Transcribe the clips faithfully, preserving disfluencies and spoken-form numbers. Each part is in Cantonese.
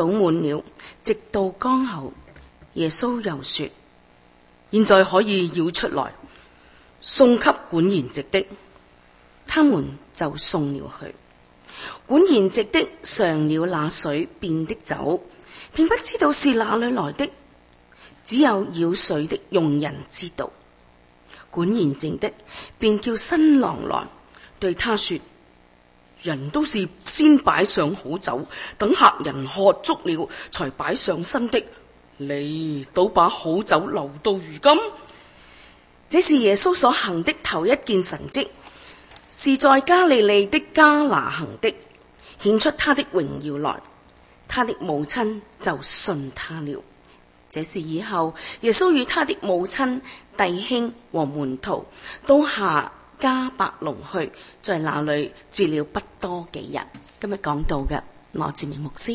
倒滿了，直到缸口。耶穌又說：現在可以舀出來，送給管筵席的。他們就送了去。管筵席的嘗了那水變的酒，並不知道是哪裏來的，只有舀水的用人知道。管筵席的便叫新郎來，對他說：人都是先擺上好酒，等客人喝足了，才擺上新的。你倒把好酒留到如今。這是耶穌所行的頭一件神蹟，是在加利利的迦拿行的，顯出他的榮耀來。他的母親就信他了。這是以後，耶穌與他的母親、弟兄和門徒都下迦百農去，在那裏住了不多幾日。今日講到嘅羅志明牧師。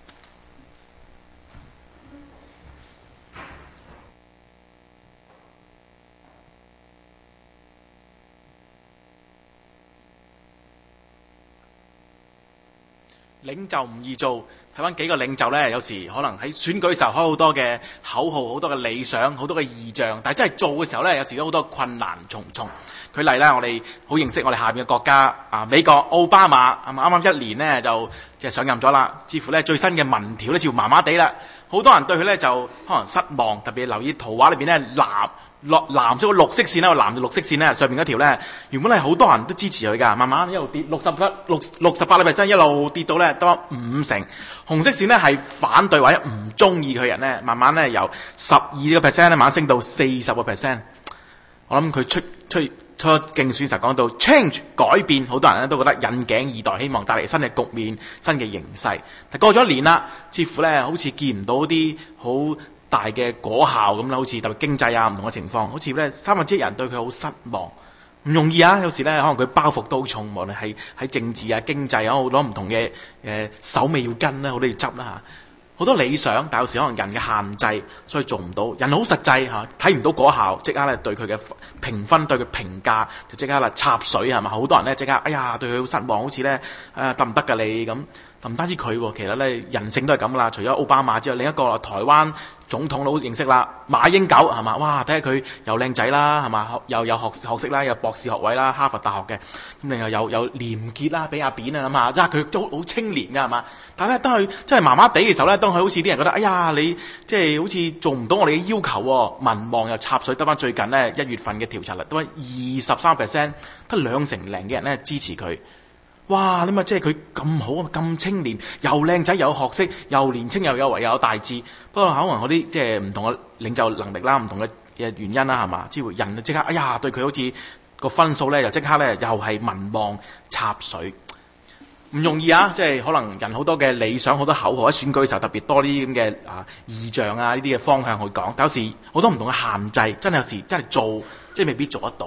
領袖唔易做，睇翻幾個領袖呢，有時可能喺選舉時候開好多嘅口號，好多嘅理想，好多嘅意象，但係真係做嘅時候呢，有時都好多困難重重。舉例啦，我哋好認識我哋下邊嘅國家啊，美國奧巴馬啱啱一年呢就即係上任咗啦，似乎呢最新嘅民調呢似乎麻麻地啦，好多人對佢呢就可能失望，特別留意圖畫裏邊呢藍綠藍色個綠色線啦，藍嘅綠色線咧，上面嗰條咧，原本係好多人都支持佢噶，慢慢一路跌，六十七六六十八個 percent 一路跌到咧得五成。紅色線咧係反對或者唔中意佢人咧，慢慢咧由十二個 percent 咧慢慢升到四十個 percent。我諗佢出出出競選時講到 change 改變，好多人咧都覺得引頸以待，希望帶嚟新嘅局面、新嘅形勢。但過咗一年啦，似乎咧好似見唔到啲好大嘅果效咁啦，好似特別經濟啊唔同嘅情況，好似咧三分之一人對佢好失望，唔容易啊！有時咧可能佢包袱都重，無論係喺政治啊、經濟啊好多唔同嘅誒、呃、手尾要跟啦，好多要執啦嚇。好多理想，但有時可能人嘅限制，所以做唔到。人好實際嚇，睇唔到果效，即刻咧對佢嘅評分、對佢評價就即刻啦插水係嘛？好多人咧即刻，哎呀對佢好失望，好似咧誒得唔得㗎你咁？唔單止佢喎，其實咧人性都係咁噶啦。除咗奧巴馬之外，另一個台灣總統都認識啦，馬英九係嘛？哇，睇下佢又靚仔啦，係嘛？又有學學識啦，有博士學位啦，哈佛大學嘅。咁另外有有廉潔啦，比阿扁啊諗下，即係佢都好清廉㗎係嘛？但係咧，當佢真係麻麻地嘅時候咧，當佢好似啲人覺得，哎呀你即係好似做唔到我哋嘅要求喎，民望又插水，得翻最近呢，一月份嘅調查率，得翻二十三 percent， 得兩成零嘅人咧支持佢。哇！你咪即係佢咁好啊，咁清廉，又靚仔，又有學識，又年青，又有為，又有大志。不過可能嗰啲即係唔同嘅領袖能力啦，唔同嘅原因啦，係嘛？即係人即刻，哎呀，對佢好似個分數咧，又即刻咧，又係民望插水，唔容易啊！即係可能人好多嘅理想，好多口號喺選舉嘅時候特別多啲咁嘅啊意象啊，呢啲嘅方向去講。但有時好多唔同嘅限制，真係有時真係做，即係未必做得到。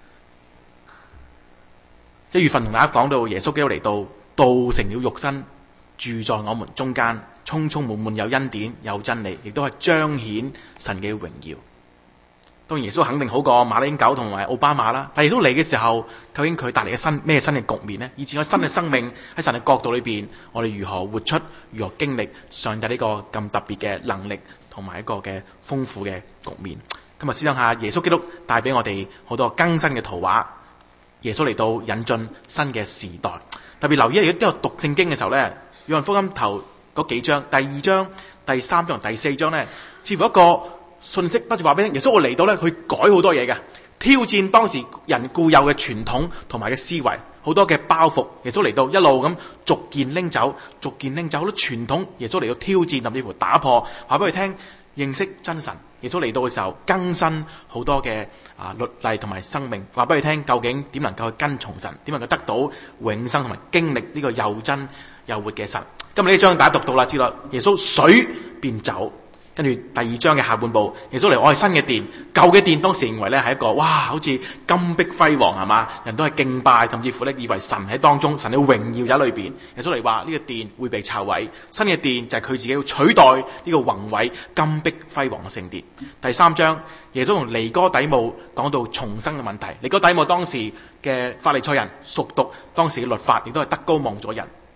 一月份同大家講到耶穌基督嚟到，道成了肉身，住在我們中間，充充滿滿有恩典有真理，亦都係彰顯神嘅榮耀。當然耶穌肯定好過馬英九同埋奧巴馬啦，但耶穌嚟嘅時候，究竟佢帶嚟嘅新咩新嘅局面呢？以前我新嘅生命喺神嘅角度裏邊，我哋如何活出，如何經歷上帝呢個咁特別嘅能力同埋一個嘅豐富嘅局面。今日思想下耶穌基督帶俾我哋好多更新嘅圖畫。耶穌嚟到引進新嘅時代，特別留意，如果都有讀聖經嘅時候呢，約翰福音頭嗰幾章，第二章、第三章同第四章呢，似乎一個信息不斷話俾你聽，耶穌我嚟到呢，去改好多嘢嘅，挑戰當時人固有嘅傳統同埋嘅思維，好多嘅包袱。耶穌嚟到一路咁逐件拎走，逐件拎走好多傳統。耶穌嚟到挑戰甚至乎打破，話俾佢聽認識真神。耶穌嚟到嘅時候，更新好多嘅啊律例同埋生命，話俾佢聽究竟點能夠去跟從神，點能夠得到永生同埋經歷呢個又真又活嘅神。今日呢章大家讀到啦，知道耶穌水變酒，跟住第二章嘅下半部，耶穌嚟我係新嘅殿，舊嘅殿當時認為咧係一個哇，好似金碧輝煌係嘛，人都係敬拜，甚至乎咧以為神喺當中，神嘅榮耀喺裏邊。耶穌嚟話呢個殿會被拆毀，新嘅殿就係佢自己要取代呢個宏偉金碧輝煌嘅聖殿。第三章耶穌同尼哥底母講到重生嘅問題。尼哥底母當時嘅法利賽人熟讀當時嘅律法，亦都係德高望重人。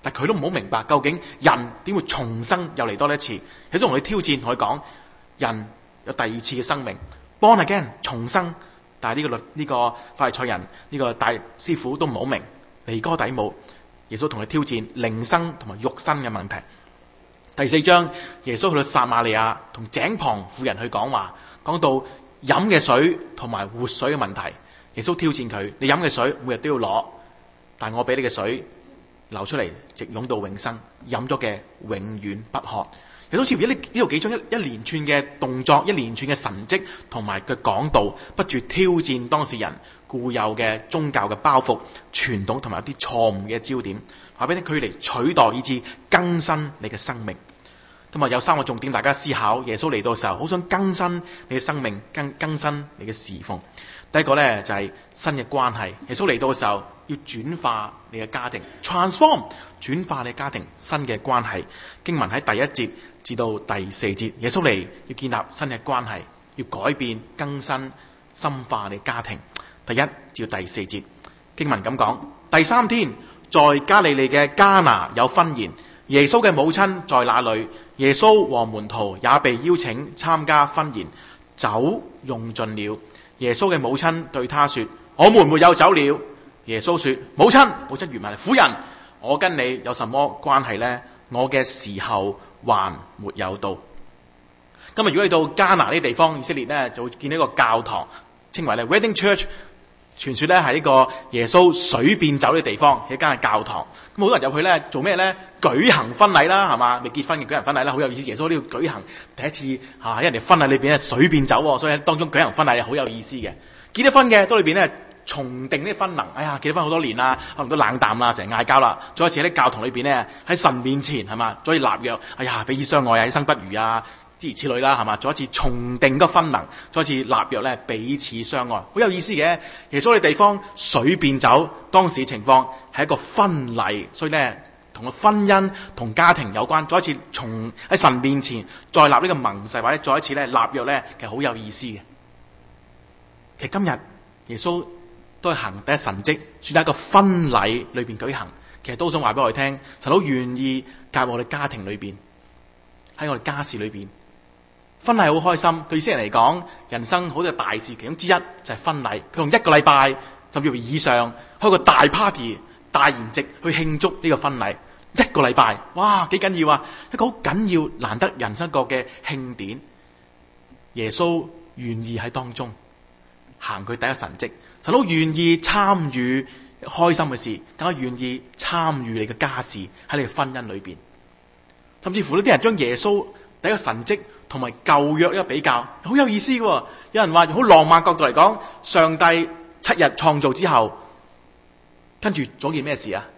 但佢都唔好明白究竟人點會重生又嚟多一次。有種同佢挑戰，同佢講人有第二次嘅生命 born again 重生。但係呢個律呢、這個法利賽人呢、這個大師傅都唔好明。尼哥底母，耶穌同佢挑戰靈生同埋肉身嘅問題。第四章，耶穌去到撒瑪利亞同井旁婦人去講話，講到飲嘅水同埋活水嘅問題。耶穌挑戰佢：你飲嘅水每日都要攞，但我俾你嘅水流出嚟，直湧到永生，飲咗嘅永遠不渴。耶穌似乎呢呢度幾章一一連串嘅動作，一連串嘅神蹟同埋嘅講道，不住挑戰當事人固有嘅宗教嘅包袱、傳統同埋一啲錯誤嘅焦點，話俾你佢嚟取代以至更新你嘅生命。咁啊，有三個重點大家思考。耶穌嚟到嘅時候，好想更新你嘅生命，更更新你嘅侍奉。第一個呢，就係、是、新嘅關係。耶穌嚟到嘅時候，要轉化你嘅家庭 ，transform 轉化你嘅家庭，新嘅關係。經文喺第一節至到第四節，耶穌嚟要建立新嘅關係，要改變、更新、深化你嘅家庭。第一至到第四節經文咁講：第三天，在加利利嘅迦拿有婚宴，耶穌嘅母親在那裏，耶穌和門徒也被邀請參加婚宴，酒用盡了。耶穌嘅母親對他說：我們沒有酒了。耶穌說：母親，母親原文係婦人，我跟你有什麼關係呢？我嘅時候還沒有到。今日如果你到迦拿呢啲地方，以色列呢，就會見到一個教堂，稱為咧 Wedding Church。傳說咧係呢個耶穌水變酒嘅地方，係一間教堂。咁好多人入去咧做咩咧？舉行婚禮啦，係嘛？未結婚嘅舉行婚禮啦，好有意思。耶穌呢度舉行第一次嚇喺、啊、人哋婚禮裏邊咧水變酒喎，所以喺當中舉行婚禮係好有意思嘅。結咗婚嘅都裏邊咧重定啲婚能。哎呀，結咗婚好多年啦，可能都冷淡啦，成日嗌交啦。再一次喺教堂裏邊咧喺神面前係嘛，再立約。哎呀，彼此相愛啊，一生不渝啊。諸如此類啦，係嘛？再一次重定個婚能，再一次立約咧，彼此相愛，好有意思嘅。耶穌嘅地方水變酒，當時情況係一個婚禮，所以咧同個婚姻同家庭有關。再一次從喺神面前再立呢個盟誓，或者再一次咧立約咧，其實好有意思嘅。其實今日耶穌都係行第一神蹟，選擇一個婚禮裏邊舉行，其實都想話俾我哋聽，神好願意介入我哋家庭裏邊，喺我哋家事裏邊。婚禮好開心，對以色列人嚟講，人生好多大事其中之一就係婚禮。佢用一個禮拜甚至乎以上開個大 party、大筵席去慶祝呢個婚禮。一個禮拜，哇，幾緊要啊！一個好緊要、難得人生個嘅慶典。耶穌願意喺當中行佢第一神蹟，神都願意參與開心嘅事，更加願意參與你嘅家事喺你嘅婚姻裏邊。甚至乎呢啲人將耶穌第一個神蹟同埋舊約一個比較，好有意思嘅。有人話好浪漫角度嚟講，上帝七日創造之後，跟住做件咩事啊？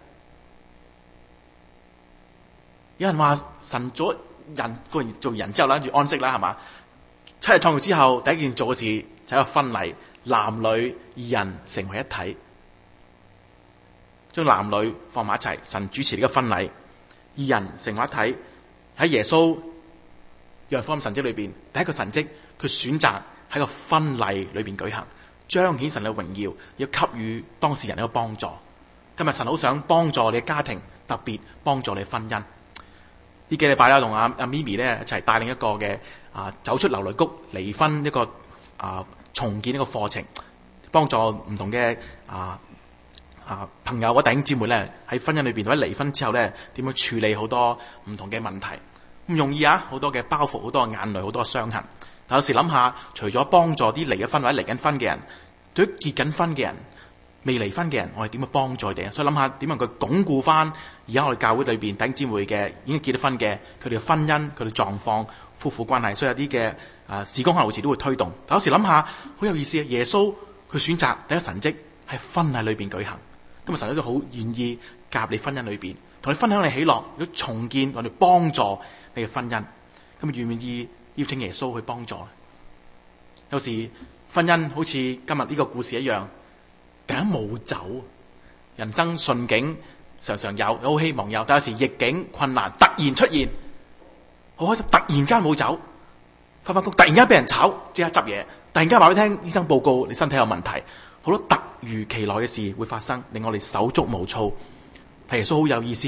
有人話神做人個人做人之後啦，跟住安息啦，係嘛？七日創造之後，第一件做嘅事就係一個婚禮，男女二人成為一體，將男女放埋一齊，神主持呢個婚禮，二人成為一體。喺耶穌約翰福音神蹟裏邊，第一個神蹟，佢選擇喺個婚禮裏邊舉行，彰顯神嘅榮耀，要給予當事人一個幫助。今日神好想幫助你嘅家庭，特別幫助你嘅婚姻。呢幾禮拜啦，同阿阿咪咪咧一齊帶領一個嘅啊走出流淚谷離婚一個啊重建一個課程，幫助唔同嘅啊啊朋友或弟兄姊妹咧喺婚姻裏邊或者離婚之後咧點樣處理好多唔同嘅問題。唔容易啊！好多嘅包袱，好多嘅眼淚，好多嘅傷痕。但有時諗下，除咗幫助啲離咗婚或者離緊婚嘅人，對於結緊婚嘅人、未離婚嘅人，我哋點樣幫助佢哋啊？所以諗下點樣佢鞏固翻而家我哋教會裏邊弟兄姊妹嘅已經結咗婚嘅佢哋嘅婚姻、佢哋狀況、夫婦關係。所以有啲嘅啊事工後時都會推動。但有時諗下，好有意思啊！耶穌佢選擇第一神蹟喺婚禮裏邊舉行，今日神都好願意夾你婚姻裏邊，同你分享你喜樂，如果重建我哋幫助你嘅婚姻，咁願唔願意邀請耶穌去幫助？有時婚姻好似今日呢個故事一樣，突然冇走，人生順境常常有，有好希望有，但有時逆境困難突然出現，好開心，突然間冇走，翻返工突然間俾人炒，即刻執嘢，突然間話俾你聽，醫生報告你身體有問題，好多突如其來嘅事會發生，令我哋手足無措。耶穌好有意思，佢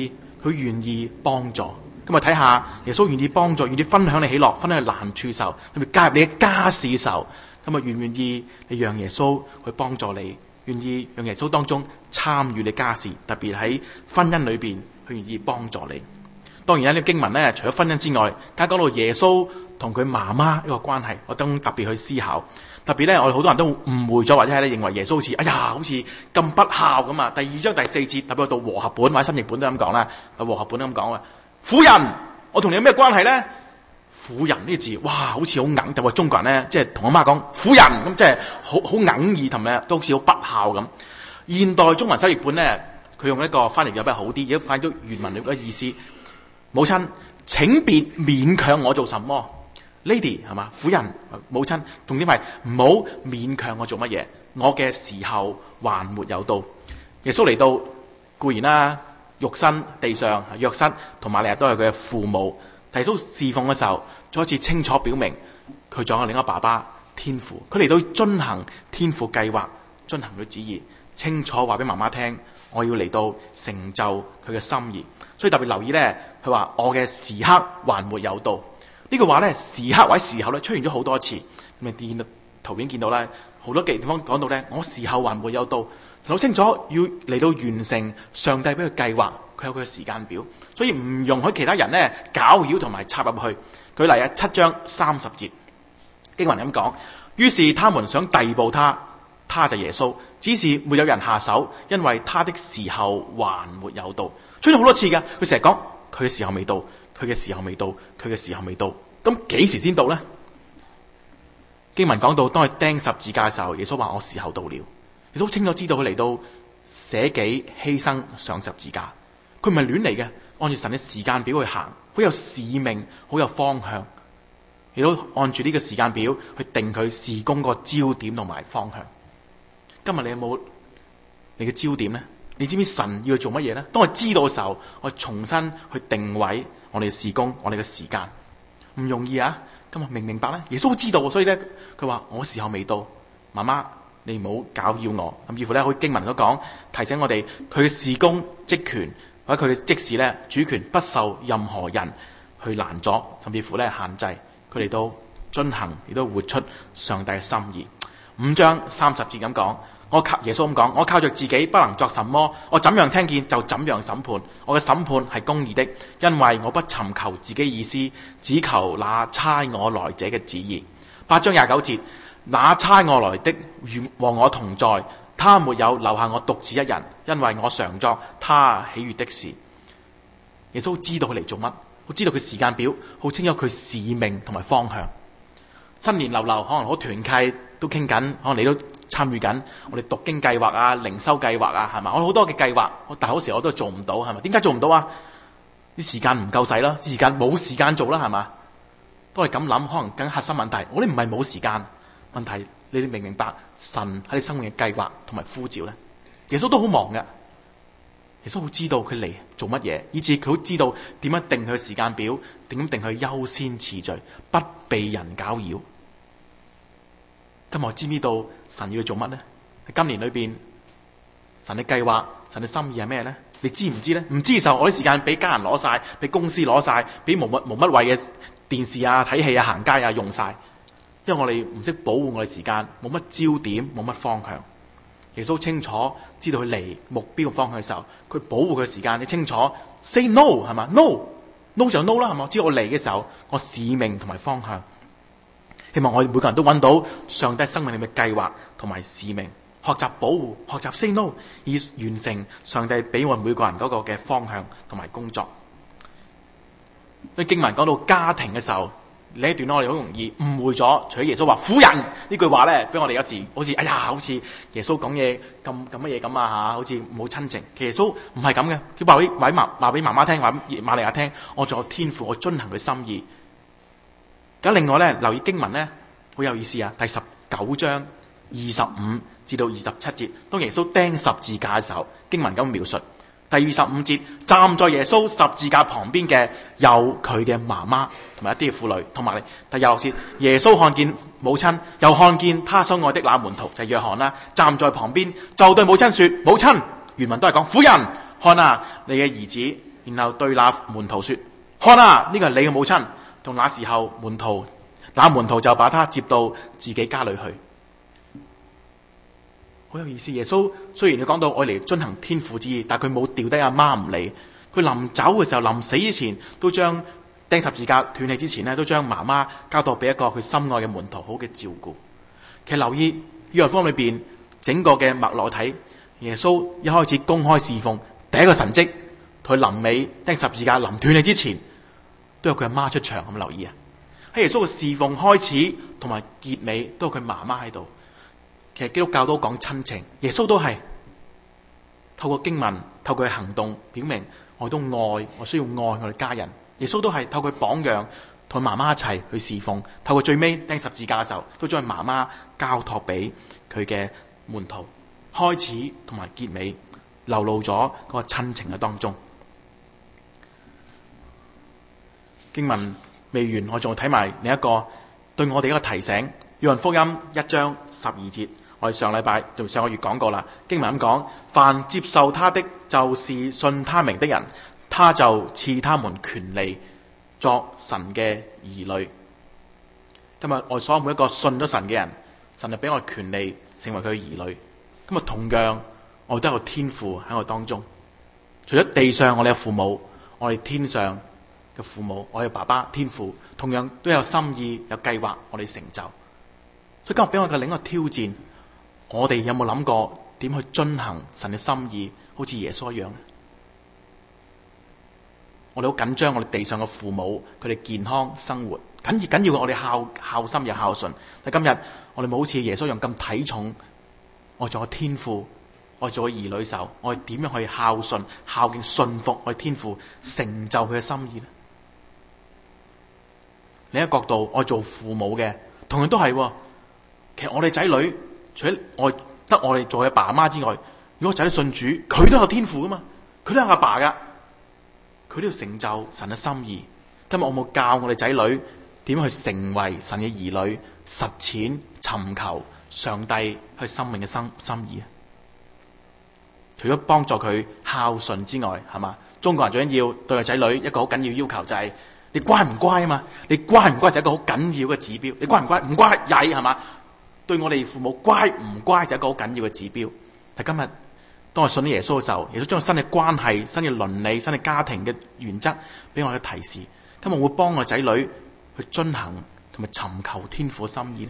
佢願意幫助。咁啊，睇下耶穌願意幫助，願意分享你喜樂，分享你難處時候，特別加入你嘅家事時候，咁啊，願唔願意你讓耶穌去幫助你，願意讓耶穌當中參與你家事，特別喺婚姻裏邊，佢願意幫助你。當然呢啲經文咧，除咗婚姻之外，加講到耶穌同佢媽媽一個關係，我都特別去思考。特別咧，我哋好多人都誤會咗，或者係咧認為耶穌好似哎呀，好似咁不孝咁啊。第二章第四節，特別到和合本或者新譯本都咁講啦，和合本都咁講啊。婦人，我同你有咩關係咧？婦人呢個字，哇，好似好硬，就話中國人咧，即係同阿媽講婦人咁，即係好好硬意，同埋都好似好不孝咁。現代中文修譯本咧，佢用一個翻譯有比較好啲，而家翻譯到原文裏嘅意思。母親，請別勉強我做什麼。Lady 係嘛？婦人，母親，重點係唔好勉強我做乜嘢。我嘅時候還沒有到。耶穌嚟到固然啦，肉身地上約瑟同瑪利亞都係佢嘅父母。耶穌侍奉嘅時候，再一次清楚表明佢仲有另一個爸爸天父。佢嚟到遵行天父計劃，遵行佢旨意，清楚話俾媽媽聽，我要嚟到成就佢嘅心意。所以特別留意呢，佢話我嘅時刻還沒有到。呢句話呢，時刻或者時候咧出現咗好多次。咁你見到圖片見到咧，好多地方講到咧，我時候還沒有到，好清楚要嚟到完成上帝俾佢計劃，佢有佢嘅時間表，所以唔容許其他人呢攪擾同埋插入去。舉例啊，七章三十節經文咁講，於是他們想逮捕他，他就耶穌，只是沒有人下手，因為他的時候還沒有到。出咗好多次噶，佢成日講佢嘅時候未到。佢嘅時候未到，佢嘅時候未到，咁幾時先到呢？經文講到，當佢釘十字架嘅時候，耶穌話我時候到了。耶穌清楚知道佢嚟到捨己犧牲上十字架，佢唔係亂嚟嘅，按住神嘅時間表去行，好有使命，好有方向，亦都按住呢個時間表去定佢事工個焦點同埋方向。今日你有冇你嘅焦點呢？你知唔知神要去做乜嘢呢？當我知道嘅時候，我重新去定位我哋嘅事工，我哋嘅時間唔容易啊！今日明唔明白咧？耶穌都知道，所以咧佢話我時候未到，媽媽你唔好攪擾我。甚至乎咧，好似經文都講提醒我哋，佢嘅事工職權或者佢嘅職事咧主權不受任何人去攔阻，甚至乎咧限制。佢哋都遵行，亦都活出上帝嘅心意。五章三十節咁講。我靠耶穌咁講，我靠着自己不能作什麼，我怎樣聽見就怎樣審判。我嘅審判係公義的，因為我不尋求自己意思，只求那差我來者嘅旨意。八章廿九節，那差我來的與和我同在，他沒有留下我獨自一人，因為我常作他喜悅的事。耶穌知道佢嚟做乜，好知道佢時間表，好清楚佢使命同埋方向。新年流流可能好團契都傾緊，可能你都參與緊我哋讀經計劃啊、靈修計劃啊，係嘛？我好多嘅計劃，但係好時我都做唔到，係咪？點解做唔到啊？啲時間唔夠使啦，啲時間冇時間做啦，係嘛？都係咁諗，可能更核心問題。我哋唔係冇時間問題，你哋明唔明白神喺你生命嘅計劃同埋呼召咧？耶穌都好忙嘅，耶穌好知道佢嚟做乜嘢，以至佢好知道點樣定佢嘅時間表，點樣定佢優先次序，不被人攪擾。今日我知唔知道神要做乜呢？喺今年裏邊，神嘅計劃、神嘅心意係咩呢？你知唔知呢？唔知嘅時候，我啲時間俾家人攞晒，俾公司攞晒，俾冇乜冇乜謂嘅電視啊、睇戲啊、行街啊用晒，因為我哋唔識保護我哋時間，冇乜焦點，冇乜方向。耶穌清楚知道佢嚟目標方向嘅時候，佢保護佢時間。你清楚 say no 係嘛 ？no no 就 no 啦，係嘛？知道我嚟嘅時候，我使命同埋方向。希望我哋每個人都揾到上帝生命裏嘅計劃同埋使命，學習保護，學習 say no， 以完成上帝俾我哋每個人嗰個嘅方向同埋工作。呢經文講到家庭嘅時候，呢一段我哋好容易誤會咗，除咗耶穌話婦人呢句話咧，俾我哋有時好似哎呀，好似耶穌講嘢咁咁乜嘢咁啊吓，好似冇親情。其實耶穌唔係咁嘅，佢話俾話媽話俾媽媽聽，話俾瑪利亞聽，我仲有天父，我遵行佢心意。咁另外咧，留意經文咧，好有意思啊！第十九章二十五至到二十七節，當耶穌釘十字架嘅時候，經文咁描述。第二十五節，站在耶穌十字架旁邊嘅有佢嘅媽媽同埋一啲嘅婦女，同埋第廿六節，耶穌看見母親，又看見他所愛的那門徒就係約翰啦，站在旁邊就對母親說：母親，原文都係講婦人，看啊，你嘅兒子。 然後對那門徒說：看啊，呢個係你嘅母親。同那時候門徒，那門徒就把他接到自己家裏去。好有意思，耶穌雖然佢講到愛嚟遵行天父之意，但佢冇掉低阿媽唔理。佢臨走嘅時候，臨死之前，都將釘十字架斷氣之前呢，都將媽媽交託俾一個佢心愛嘅門徒好嘅照顧。其實留意約翰福音裏邊整個嘅脈絡睇，耶穌一開始公開侍奉第一個神蹟，佢臨尾釘十字架臨斷氣之前，都有佢阿媽出場。咁留意啊，喺耶穌嘅侍奉開始同埋結尾都有佢媽媽喺度。其實基督教都講親情，耶穌都係透過經文，透過行動表明我都愛，我需要愛我哋家人。耶穌都係透過榜樣同媽媽一齊去侍奉，透過最尾釘十字架嘅時候，都將媽媽交託俾佢嘅門徒。開始同埋結尾流露咗嗰個親情嘅當中。經文未完，我仲睇埋另一個對我哋一個提醒。約翰福音一章十二節，我哋上禮拜同上個月講過啦。經文咁講：凡接受他的，就是信他名的人，他就賜他們權利作神嘅兒女。今日我所有每一個信咗神嘅人，神就俾我權利成為佢嘅兒女。今日同樣我哋都有個天父喺我當中。除咗地上我哋嘅父母，我哋天上嘅父母，我哋爸爸天父同樣都有心意有計劃我哋成就。所以今日俾我嘅另一個挑戰，我哋有冇諗過點去遵行神嘅心意，好似耶穌一樣呢？我哋好緊張我哋地上嘅父母佢哋健康生活，緊要緊要我哋孝孝心又孝順。但今日我哋冇好似耶穌一樣咁睇重我做個天父，我做個兒女手，我哋點樣去孝順孝敬信服我哋天父，成就佢嘅心意呢？另一個角度，我做父母嘅同樣都係。其實我哋仔女除咗我得我哋做嘅爸媽之外，如果仔女信主，佢都有天父噶嘛，佢都有阿爸噶，佢都要成就神嘅心意。今日我冇教我哋仔女點去成為神嘅兒女，實踐尋求上帝去生命嘅心心意啊？除咗幫助佢孝順之外，係嘛？中國人最緊要對個仔女一個好緊要要求就係你乖唔乖啊嘛？你乖唔乖就係一個好緊要嘅指標。你乖唔乖？唔乖曳係嘛？對我哋父母乖唔乖就係一個好緊要嘅指標。但今日當我信咗耶穌嘅時候，耶穌將新嘅關係、新嘅倫理、新嘅家庭嘅原則俾我嘅提示。今日我會幫我仔女去遵行同埋尋求天父嘅心意呢？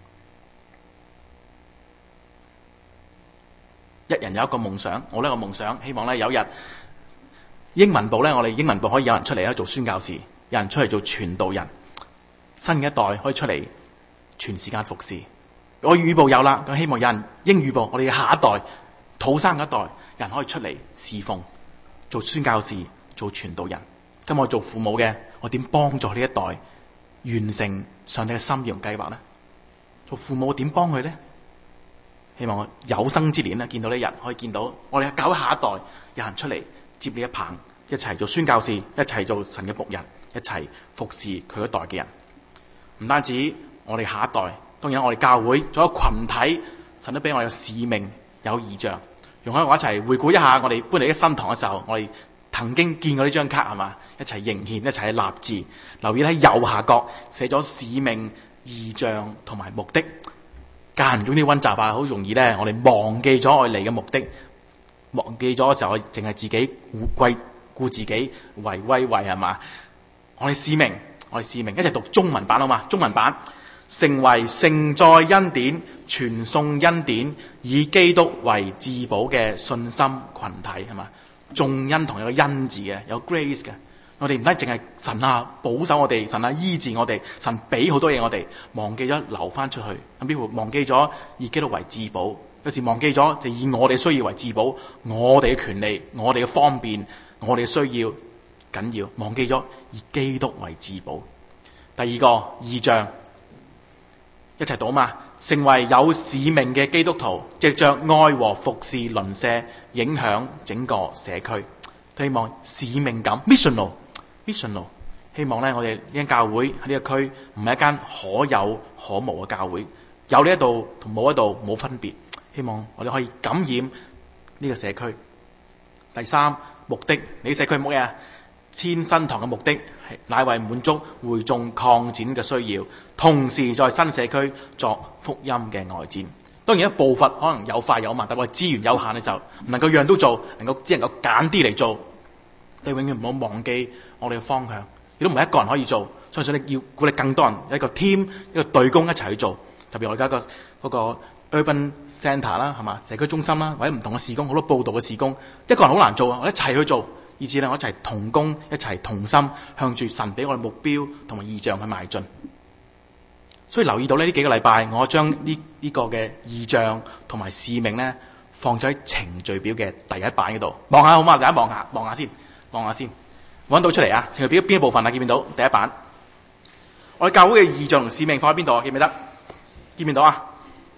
一人有一個夢想，我呢個夢想希望咧有日英文部咧，我哋英文部可以有人出嚟做宣教士，有人出嚟做傳道人，新嘅一代可以出嚟全時間服侍。我粵語部有啦，咁希望有人英語部，我哋嘅下一代土生一代有人可以出嚟侍奉，做宣教士，做傳道人。咁我做父母嘅，我點幫助呢一代完成上帝嘅心意同計劃呢？做父母點幫佢呢？希望我有生之年咧，見到呢日可以見到我哋教下一代有人出嚟接呢一棒，一齊做宣教士，一齊做神嘅僕人，一齊服侍佢一代嘅人。唔單止我哋下一代，當然我哋教會做一個群體，神都俾我哋有使命、有異象。容許我一齊回顧一下我哋搬嚟啲新堂嘅時候，我哋曾經見過呢張卡係嘛？一齊迎獻，一齊立志。留意喺右下角寫咗使命、異象同埋目的。間唔中啲溫習啊，好容易咧，我哋忘記咗我哋嚟嘅目的，忘記咗嘅時候，我淨係自己顧顧自己為威為係嘛？我哋使命，我哋使命，一齊讀中文版好嘛？中文版，成為盛載恩典、傳送恩典、以基督為至寶嘅信心群體係嘛？眾恩同有個恩字嘅，有 grace 嘅。我哋唔單止淨係神啊保守我哋，神啊醫治我哋，神俾好多嘢我哋，忘記咗留翻出去，咁幾乎忘記咗以基督為至寶。有時忘記咗就以我哋需要為至寶，我哋嘅權利、我哋嘅方便、我哋嘅需要緊要，忘記咗以基督為至寶。第二個異象，一齊讀嘛，成為有使命嘅基督徒，藉着愛和服侍鄰舍，影響整個社區。希望使命感 missional missional， 希望咧我哋呢間教會喺呢個區唔係一間可有可無嘅教會，有呢一度同冇一度冇分別。希望我哋可以感染呢個社區。第三， 目的，你社區係乜嘢？遷新堂嘅目的係乃為滿足會眾擴展嘅需要，同時在新社區作福音嘅外展。當然一步伐可能有快有慢，但係資源有限嘅時候，唔能夠樣樣都做，能夠只能夠揀啲嚟做。你永遠唔好忘記我哋嘅方向，亦都唔係一個人可以做，所以你要鼓勵更多人，一個 team 一個隊工一齊去做。特別我而家個嗰個 urban centre 啦，係嘛，社區中心啦，或者唔同嘅事工，好多報道嘅事工，一個人好難做啊！我哋一齊去做，以至咧我一齊同工，一齊同心，向住神俾我哋目標同埋異象去邁進。所以留意到呢呢幾個禮拜，我將呢呢個嘅異象同埋使命咧，放咗喺程序表嘅第一版嗰度。望下好嘛？大家望下，望下先，望下先，揾到出嚟啊！程序表邊一部分啊？見唔見到？第一版，我哋教會嘅異象同使命放喺邊度啊？記唔記得？見唔見到啊？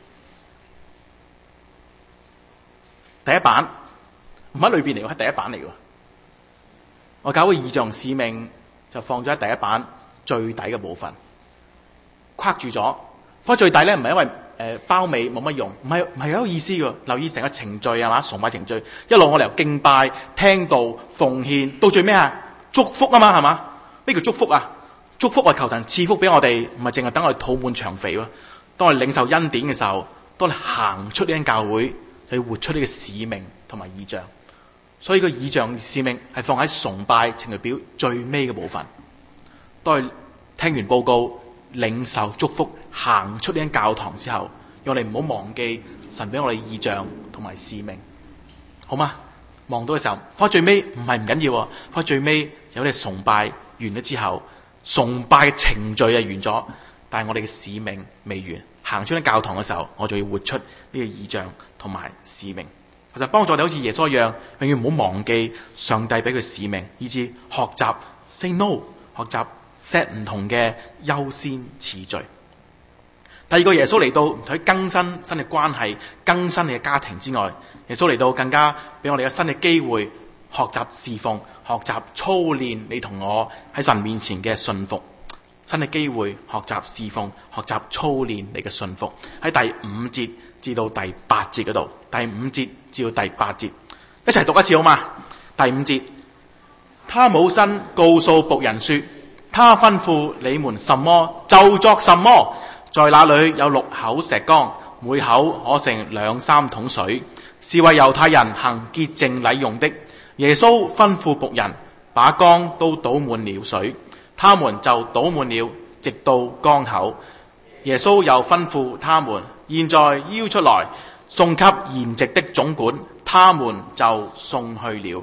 第一版唔喺裏邊嚟喎，係第一版嚟嘅。我教會異象使命就放咗喺第一版最底嘅部分，框住咗。放喺最底咧，唔係因為誒、呃、包尾冇乜用，唔係唔係有意思嘅。留意成個程序係嘛，崇拜程序一路我哋由敬拜、聽道、奉獻到最尾啊，祝福啊嘛，係嘛？咩叫祝福啊？祝福係求神賜福俾我哋，唔係淨係等我哋肚滿腸肥喎。當我哋領受恩典嘅時候，當你行出呢間教會，就要活出呢個使命同埋異象。所以個異象使命係放喺崇拜程序表最尾嘅部分。當你聽完報告、領受祝福、行出呢間教堂之後，我哋唔好忘記神俾我哋異象同埋使命，好嗎？望到嘅時候，放喺最尾唔係唔緊要，放喺最尾有你崇拜完咗之後，崇拜嘅程序係完咗，但係我哋嘅使命未完。行出呢教堂嘅時候，我就要活出呢個異象同埋使命。其實幫助我哋好似耶穌一樣，永遠唔好忘記上帝俾佢使命，以至學習 say no， 學習 set 唔同嘅優先次序。第二個，耶穌嚟到唔使更新新嘅關係、更新你嘅家庭之外，耶穌嚟到更加俾我哋有新嘅機會，學習侍奉、學習操練你同我喺神面前嘅信服。新嘅機會，學習侍奉，學習操練你嘅信服。喺第五節至到第八節嗰度，第五節至到第八節，一齊讀一次好嘛？第五節，他母親告訴僕人說，他吩咐你們什麼就作什麼。在那裏有六口石缸，每口可盛兩三桶水，是為猶太人行潔淨禮用的。耶穌吩咐僕人把缸都倒滿了水，他們就倒滿了，直到缸口。耶穌又吩咐他們，現在澆出來，送給筵席的總管，他們就送去了。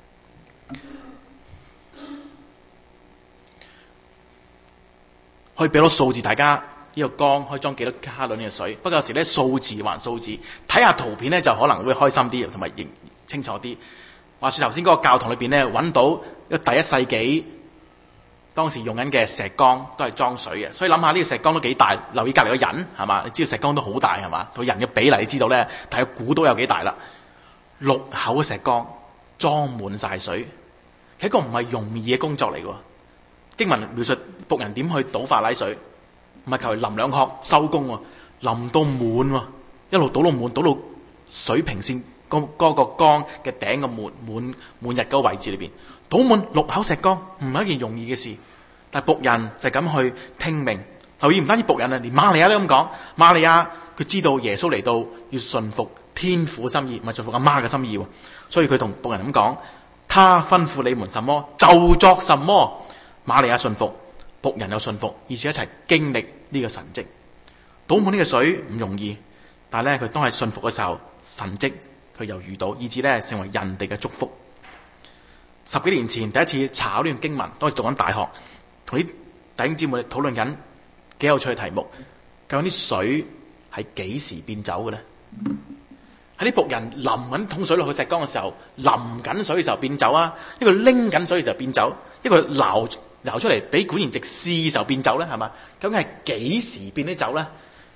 可以俾到數字大家。呢、這個缸可以裝幾多卡侖嘅水？不過有時咧數字還數字，睇下圖片咧就可能會開心啲，同埋認清楚啲。話說頭先嗰個教堂裏邊咧揾到一個第一世紀當時用緊嘅石缸，都係裝水嘅。所以諗下呢個石缸都幾大。留意隔離個人係嘛？你知道石缸都好大係嘛？同人嘅比例你知道咧，大概估到有幾大啦。六口嘅石缸裝滿晒水，係一個唔係容易嘅工作嚟嘅。經文描述僕人點去倒法拉水。唔係求其淋兩殼收工喎，淋到滿喎，一路倒到滿，倒到水平線嗰嗰個缸嘅頂個滿滿滿日嗰個位置裏邊，倒滿六口石缸，唔係一件容易嘅事。但係僕人就咁去聽命，留意唔單止僕人啊，連瑪利亞都咁講。瑪利亞佢知道耶穌嚟到要順服天父心意，唔係順服阿媽嘅心意喎，所以佢同僕人咁講：他吩咐你們什麼就作什麼。瑪利亞順服。僕人有信服，而且一齊經歷呢個神蹟，倒滿呢個水唔容易，但係咧佢當係信服嘅時候，神蹟佢又遇到，以至咧成為人哋嘅祝福。十幾年前第一次查呢段經文，當時讀緊大學，同啲弟兄姊妹討論緊幾有趣嘅題目，究竟啲水係幾時變走嘅咧？喺啲僕人淋緊桶水落去石缸嘅時候，淋緊水嘅時候變走啊？一個拎緊水嘅時候變走，一個撈流出嚟俾管筵席試嘅時候變走咧，係嘛？究竟係幾時變啲走咧？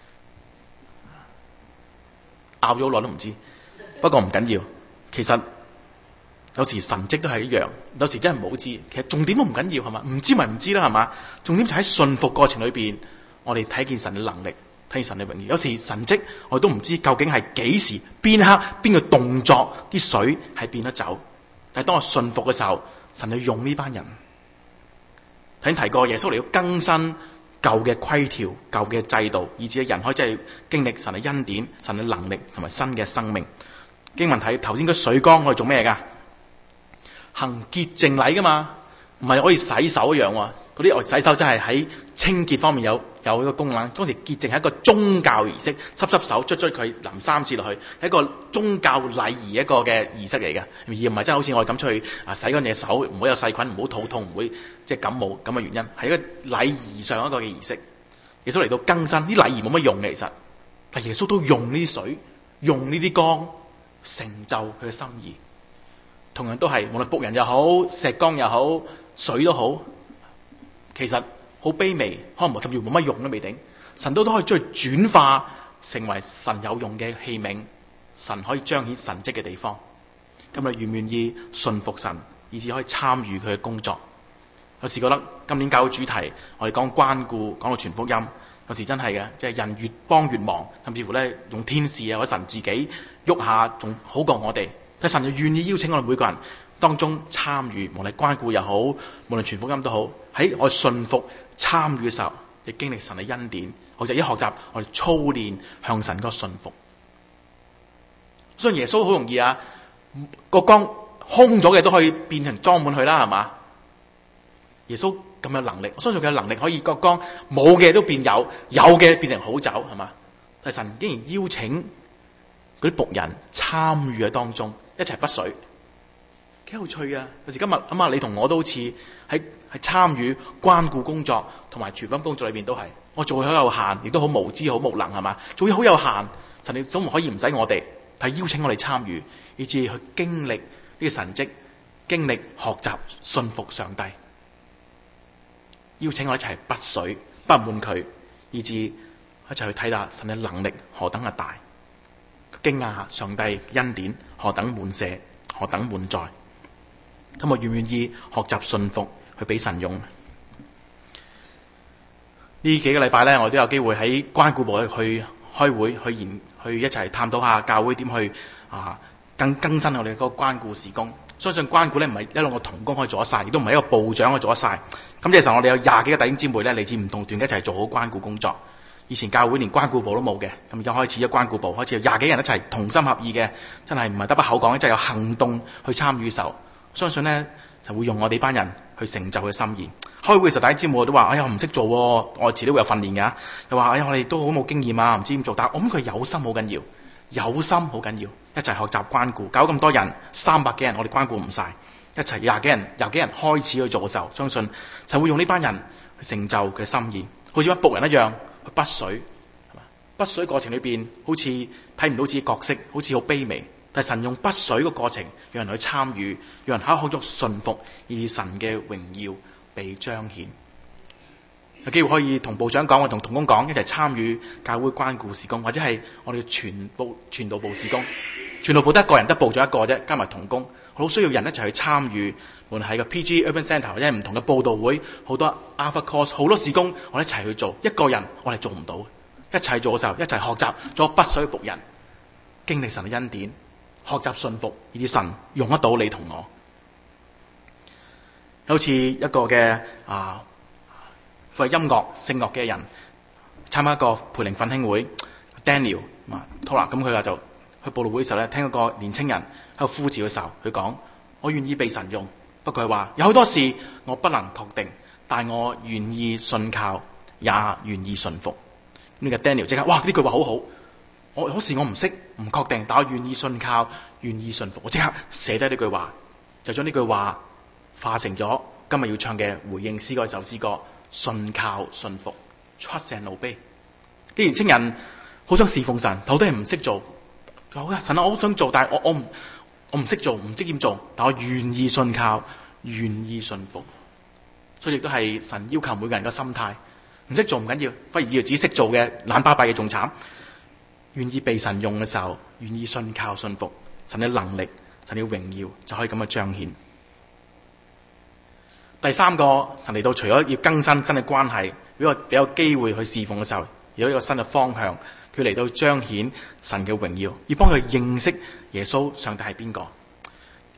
拗咗好耐都唔知，不過唔緊要。其實有時神蹟都係一樣，有時真係唔好知。其實重點都唔緊要，係嘛？唔知咪唔知啦，係嘛？重點就喺信服過程裏邊，我哋睇見神嘅能力，睇見神嘅榮耀。有時神蹟我哋都唔知究竟係幾時邊刻邊個動作啲水係變得走。 但係當我信服嘅時候，神就用呢班人。頭先提過，耶穌嚟到更新舊嘅規條、舊嘅制度，以至人可以真係經歷神嘅恩典、神嘅能力同埋新嘅生命。經文睇頭先嗰水缸，我哋做咩噶？行潔淨禮噶嘛，唔係可以洗手一樣喎。嗰啲我洗手真係喺清潔方面有有一個功能。當時潔淨係一個宗教儀式，濕濕手捽捽佢淋三次落去，係一個宗教禮儀一個嘅儀式嚟嘅，而唔係真係好似我哋咁出去啊洗乾淨手，唔好有細菌，唔好肚痛，唔會即係感冒咁嘅原因，係一個禮儀上一個嘅儀式。耶穌嚟到更新啲禮儀冇乜用嘅，其實，但耶穌都用呢啲水，用呢啲缸成就佢嘅心意。同樣都係無論僕人又好，石缸又好，水都好。其實好卑微，可能甚至冇乜用都未定，神都都可以將佢轉化成為神有用嘅器皿，神可以彰顯神蹟嘅地方。咁你願唔願意信服神，以至可以參與佢嘅工作？有時覺得今年教會主題，我哋講關顧，講到全福音，有時真係嘅，即係人越幫越忙，甚至乎咧用天使啊或者神自己喐下，仲好過我哋。但神就願意邀請我哋每個人當中參與，無論關顧又好，無論全福音都好，喺我信服參與嘅時候，亦經歷神嘅恩典。我就一學習，我哋操練向神嗰個信服。所以耶穌好容易啊，個缸空咗嘅都可以變成裝滿去啦，係嘛？耶穌咁有能力，我相信佢有能力可以個缸冇嘅都變有，有嘅變成好酒，係嘛？但係神竟然邀請嗰啲僕人參與喺當中，一齊筆水。幾有趣啊！有時今日諗下，你同我都好似喺喺參與關顧工作同埋傳福音工作裏邊都係，我做嘢好有限，亦都好無知、好無能，係嘛？做嘢好有限，神你總唔可以唔使我哋，係邀請我哋參與，以至去經歷呢個神蹟，經歷學習信服上帝，邀請我哋一齊筆水，筆滿佢，以至一齊去睇下神嘅能力何等嘅大，驚訝上帝恩典何等滿瀉，何等滿載。咁我願唔願意學習信服去俾神用？呢幾個禮拜咧，我都有機會喺關顧部去開會，去研去一齊探討下教會點去啊更更新我哋嗰個關顧事工。相信關顧咧唔係一兩個同工可以做得晒，亦都唔係一個部長可以做得晒。咁即係實我哋有廿幾個弟兄姊妹咧，嚟自唔同團一齊做好關顧工作。以前教會連關顧部都冇嘅，咁而家開始一關顧部，開始有廿幾人一齊同心合意嘅，真係唔係得把口講，真係有行動去參與手。相信呢，就會用我哋班人去成就佢心意。開會嘅時候，大家知我都話：哎呀，我唔識做喎，我遲啲會有訓練㗎。又話：哎呀，我哋都好冇經驗啊，唔知點做。但係我諗佢有心好緊要，有心好緊要，一齊學習關顧。搞咁多人，三百幾人，我哋關顧唔晒，一齊廿幾人，廿幾人開始去做嘅時候，相信就會用呢班人去成就佢心意。好似一僕人一樣去筆水，係嘛？筆水過程裏邊，好似睇唔到自己角色，好似好卑微。但係神用筆水個過程，讓人去參與，讓人喺學咗信服，以神嘅榮耀被彰顯。有機會可以同部長講，我同同工講，一齊參與教會關顧事工，或者係我哋嘅傳部傳道部事工。傳道部得一個人，得部長一個啫，加埋同工，好需要人一齊去參與。無論係個 P G Urban Centre 或者係唔同嘅佈道會，好多 Alpha Course， 好多事工，我哋一齊去做。一個人我哋做唔到，一齊做嘅時候，一齊學習做筆水嘅僕人，經歷神嘅恩典。學習信服，以至神用得到你同我。好似一個嘅啊，佢係音樂聖樂嘅人，參加一個培靈奮興會 ，Daniel 啊 Tora，咁佢話就去佈道會嘅時候咧，聽一個年青人喺度呼召嘅時候，佢講：我願意被神用，不過佢話有好多事我不能確定，但我願意信靠，也願意信服。呢個 Daniel 即刻，哇！呢句話好好。我有時我唔識唔確定，但我願意信靠，願意信服。我即刻寫低呢句話，就將呢句話化成咗今日要唱嘅回應詩歌，首詩歌：信靠信服 ，trust and obey。啲年青人好想侍奉神，但都係唔識做。好啊，神啊，我好想做，但係我我唔我唔識做，唔知點做，但我願意信靠，願意信服。所以亦都係神要求每個人嘅心態。唔識做唔緊要，反而以為自己識做嘅懶巴閉嘅仲慘。願意被神用嘅時候，願意信靠信服神嘅能力，神嘅榮耀就可以咁樣彰顯。第三個，神嚟到除咗要更新真嘅關係，俾我俾有機會去侍奉嘅時候，有一個新嘅方向，佢嚟到彰顯神嘅榮耀，要幫佢認識耶穌上帝係邊個。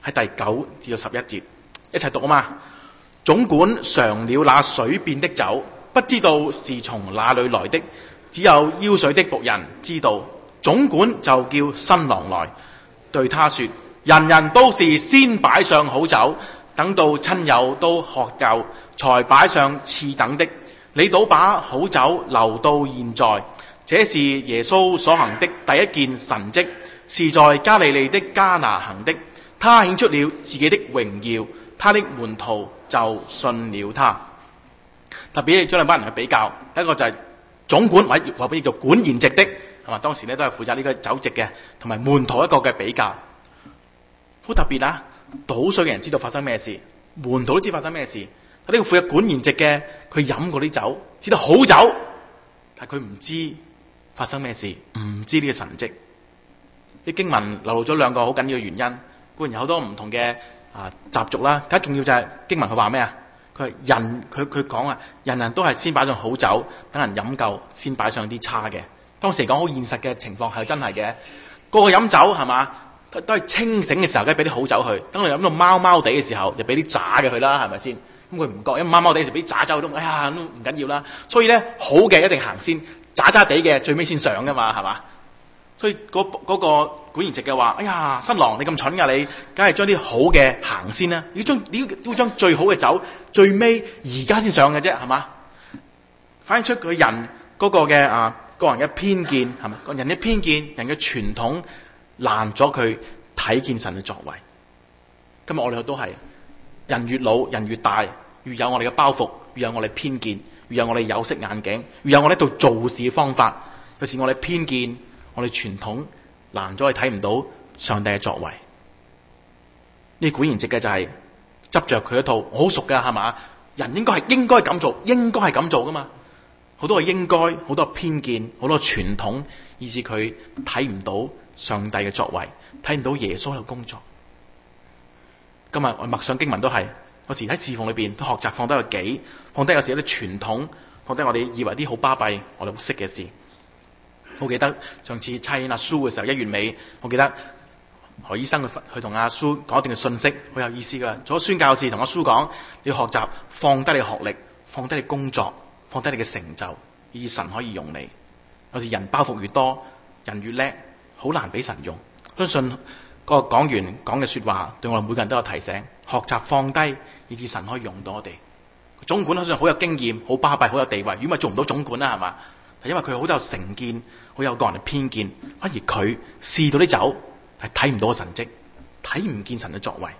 喺第九至到十一節，一齊讀啊嘛。總管嘗了那水變的酒，不知道是從哪裏來的，只有腰水的僕人知道。總管就叫新郎來，對他說：人人都是先擺上好酒，等到親友都喝夠，才擺上次等的。你倒把好酒留到現在。這是耶穌所行的第一件神蹟，是在加利利的迦拿行的。他顯出了自己的榮耀，他的門徒就信了他。特別將兩班人去比較，第一個就係總管或者或者叫做管筵席的，係嘛？當時咧都係負責呢個酒席嘅，同埋門徒一個嘅比較，好特別啊！倒水嘅人知道發生咩事，門徒都知發生咩事。呢個負責管筵席嘅，佢飲過啲酒，知道好酒，但係佢唔知發生咩事，唔知呢個神蹟。啲經文流露咗兩個好緊要嘅原因，固然有好多唔同嘅啊習俗啦，更加重要就係經文佢話咩啊？佢係人，佢佢講啊，人人都係先擺上好酒，等人飲夠，先擺上啲差嘅。當時講好現實嘅情況係真係嘅，個個飲酒係嘛，都係清醒嘅時候，梗係俾啲好酒去。等佢飲到貓貓地嘅時候，就俾啲渣嘅佢啦，係咪先？咁佢唔覺，因為貓貓地嘅時候俾啲渣酒都，哎呀都唔緊要啦。所以咧，好嘅一定行先，渣渣地嘅最尾先上噶嘛，係嘛？所以嗰、嗰、嗰個管筵席嘅話：哎呀，新郎你咁蠢噶你，梗係將啲好嘅行先啦。要將你要將最好嘅酒最尾而家先上嘅啫，係嘛？反映出佢人嗰個嘅啊個人嘅偏見係咪？個人嘅偏見，人嘅傳統攔咗佢睇見神嘅作為。今日我哋都係人越老人越大，越有我哋嘅包袱，越有我哋偏見，越有我哋有色眼鏡，越有我哋一套做事嘅方法。有時我哋偏見，我哋傳統攔咗，佢睇唔到上帝嘅作為。呢管筵席嘅就係執着佢一套，我好熟噶係嘛？人應該係應該咁做，應該係咁做噶嘛？好多係應該，好多偏見，好多傳統，以致佢睇唔到上帝嘅作為，睇唔到耶穌嘅工作。今日我默想經文都係，有時喺侍奉裏邊都學習放低個己，放低有時有啲傳統，放低我哋以為啲好巴閉，我哋好識嘅事。我記得上次差遣阿蘇嘅時候，一月尾，我記得何醫生去去同阿蘇講一段嘅信息，好有意思噶。做咗宣教士同阿蘇講，你要學習放低你學歷，放低你工作，放低你嘅成就，以致神可以用你。有時人包袱越多，人越叻，好難俾神用。相信個講員講嘅說話，對我哋每個人都有提醒，學習放低，以致神可以用到我哋。總管好似好有經驗，好巴閉，好有地位，如果咪做唔到總管啦，係嘛？因為佢好有成見，好有個人嘅偏見，反而佢試到啲酒，係睇唔到神蹟，睇唔見神嘅作為。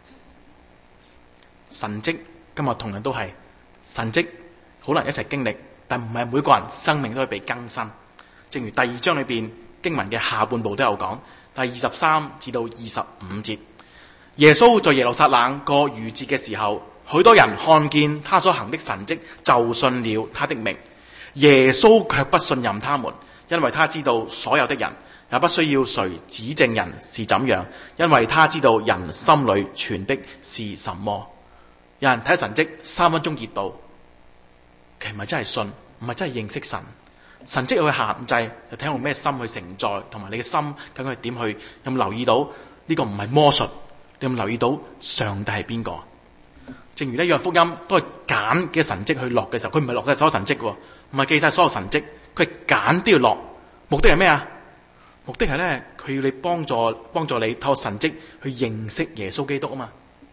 神蹟今日同樣都係神蹟，好難一齊經歷，但唔係每個人生命都可以被更新。正如第二章裏邊經文嘅下半部都有講，第二十三至到二十五節，耶穌在耶路撒冷過逾節嘅時候，許多人看見他所行的神蹟，就信了他的名。耶穌卻不信任他們，因為他知道所有的人，也不需要誰指證人是怎樣，因為他知道人心裏存的是什麼。有人睇神蹟三分鐘熱度，其實唔係真係信，唔係真係認識神。神蹟有限制，就睇用咩心去承載，同埋你嘅心究竟係點去？有冇留意到呢個唔係魔術？你有冇留意到上帝係邊個？正如呢約翰福音都係揀嘅神蹟去落嘅時候，佢唔係落嘅所有神蹟喎。唔係記晒所有神蹟，佢係揀都要落，目的係咩啊？目的係咧，佢要你幫助幫助你透過神蹟去認識耶穌基督啊嘛。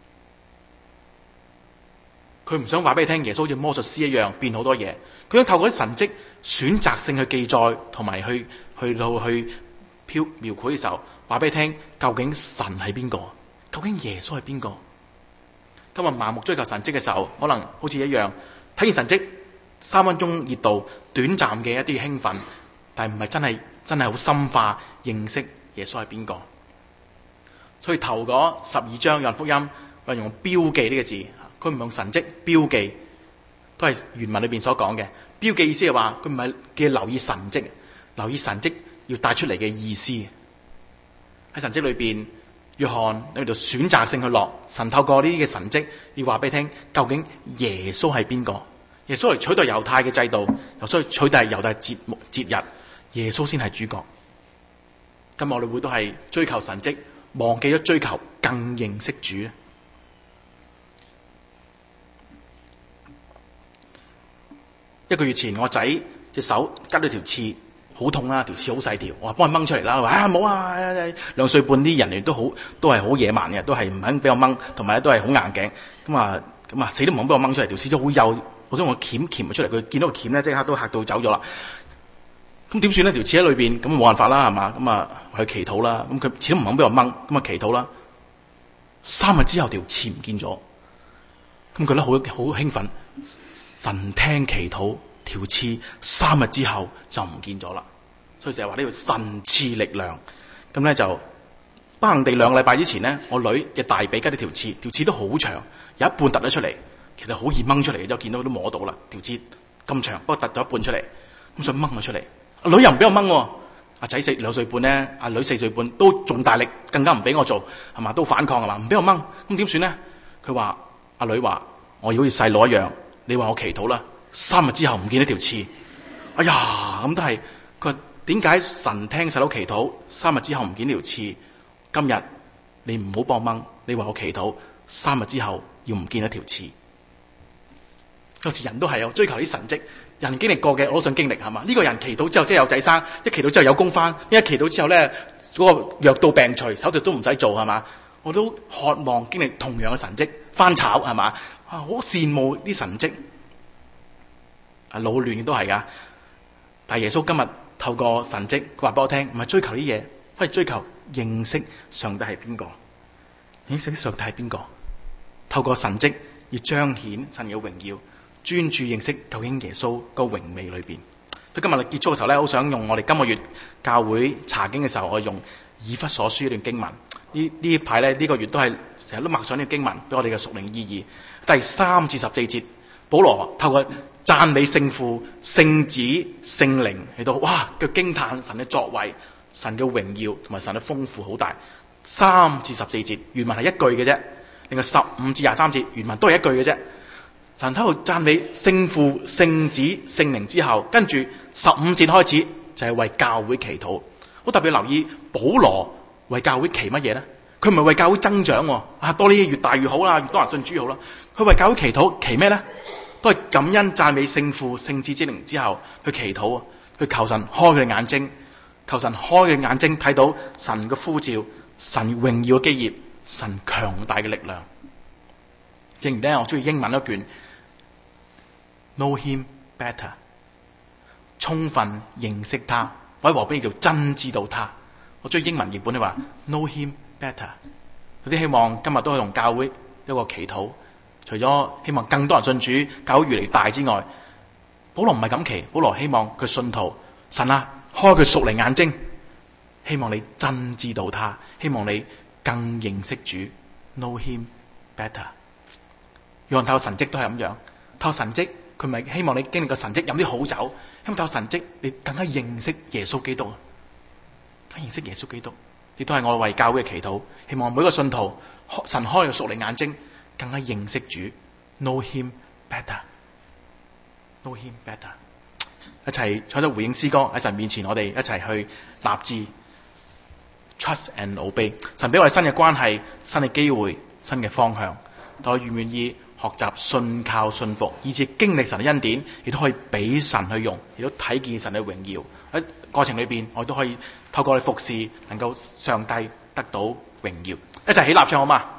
佢唔想話俾你聽耶穌好似魔術師一樣變好多嘢，佢想透過啲神蹟選擇性去記載，同埋去去到去飄描繪嘅時候，話俾你聽究竟神係邊個，究竟耶穌係邊個。今日盲目追求神蹟嘅時候，可能好似一樣睇見神蹟。三分鐘熱度，短暫嘅一啲興奮，但係唔係真係真係好深化認識耶穌係邊個。所以頭嗰十二章約翰福音用標記呢個字，佢唔用神蹟標記，都係原文裏邊所講嘅標記。意思係話佢唔係叫留意神蹟，留意神蹟要帶出嚟嘅意思。喺神蹟裏邊，約翰喺度選擇性去落神，透過呢啲嘅神蹟要話俾你聽究竟耶穌係邊個。耶穌嚟取代猶太嘅制度，又所以取代猶太節目節日，耶穌先係主角。今日我哋會都係追求神蹟， 忘記咗追求更認識主咧？一個月前我仔隻手拮咗條刺，好痛啦，條刺好細條，我話幫佢掹出嚟啦。我話啊冇啊，兩歲半啲人員都好都係好野蠻嘅，都係唔肯俾我掹，同埋咧都係好硬頸。咁啊咁啊死都唔肯俾我掹出嚟，條刺都好幼，我將我鉗鉗出嚟，佢見到個鉗咧即刻都嚇到走咗啦。咁點算咧？條刺喺裏邊，咁冇辦法啦，係嘛？咁啊去祈禱啦。咁佢始終唔肯俾我掹，咁啊祈禱啦。三日之後條刺唔見咗，咁佢咧好好興奮。神聽祈禱，條刺三日之後就唔見咗啦。所以成日話呢條神賜力量。咁咧就不幸地兩個禮拜之前咧，我女嘅大髀拮咗條刺，條刺都好長，有一半突咗出嚟，其實好易掹出嚟嘅，就見到佢都摸到啦。條刺咁長，不過突咗一半出嚟，咁想掹咗出嚟。阿女又唔俾我掹，阿仔四兩歲半咧，阿女四歲半都仲大力，更加唔俾我做，係嘛，都反抗係嘛，唔俾我掹。咁點算咧？佢話阿女話我要好似細佬一樣。你話我祈禱啦，三日之後唔見一條刺，哎呀咁都係。佢話點解神聽細佬祈禱，三日之後唔見條刺？今日你唔好幫掹，你話我祈禱，三日之後要唔見一條刺。有時人都係有追求啲神蹟，人經歷過嘅我都想經歷，係嘛？呢個人祈禱之後即係有仔生，一祈禱之後有工返，一祈禱之後咧嗰個藥到病除，手術都唔使做，係嘛？我都渴望經歷同樣嘅神蹟，翻炒係嘛？啊，好羨慕啲神蹟。啊，老亂都係噶。但係耶穌今日透過神蹟，佢話俾我聽，唔係追求啲嘢，反而追求認識上帝係邊個，認識上帝係邊個。透過神蹟要彰顯神嘅榮耀，專注認識究竟耶穌個榮美裏邊。到今日結束嘅時候咧，好想用我哋今個月教會查經嘅時候，我用以弗所書呢段經文。呢呢一排咧，呢、這個月都係成日都默想呢個經文俾我哋嘅屬靈意義。第三至十四節，保羅透過讚美聖父、聖子、聖靈嚟到，哇！佢驚嘆神嘅作為、神嘅榮耀同埋神嘅豐富好大。三至十四節原文係一句嘅啫，另外十五至廿三節原文都係一句嘅啫。神喺度讚美聖父、聖子、聖靈之後，跟住十五節開始就係為教會祈禱。好特別留意保羅。為教會祈乜嘢咧？佢唔係為教會增長，啊多啲越大越好啦，越多人信主好啦。佢為教會祈禱，祈咩咧？都係感恩讚美聖父、聖子之靈之後，去祈禱，去求神開佢嘅眼睛，求神開佢嘅眼睛睇到神嘅呼召、神榮耀嘅基業、神強大嘅力量。正如咧，我中意英文一卷 Know Him Better， 充分認識他，或者和邊叫真知道他。我中意英文譯本，你話 Know Him Better。有啲希望今日都係同教會一個祈禱，除咗希望更多人信主，教會越嚟越大之外，保羅唔係咁祈，保羅希望佢信徒，神啊，開佢屬靈眼睛，希望你真知道他，希望你更認識主 Know Him Better。約翰透過神蹟都係咁樣，透過神蹟佢咪希望你經歷個神蹟，飲啲好酒，希望透過神蹟你更加認識耶穌基督。認識耶穌基督，亦都係我為教會嘅祈禱。希望每個信徒神開個屬靈眼睛，更加認識主 ，Know Him Better，Know Him Better。一齊唱咗回應詩歌喺神面前，我哋一齊去立志 Trust and Obey。神俾我哋新嘅關係、新嘅機會、新嘅方向，但我願唔願意學習信靠、信服，以至經歷神嘅恩典，亦都可以俾神去用，亦都睇見神嘅榮耀。喺過程裏邊，我都可以透過我哋服侍，能夠上帝得到榮耀。一齊起立唱好嗎？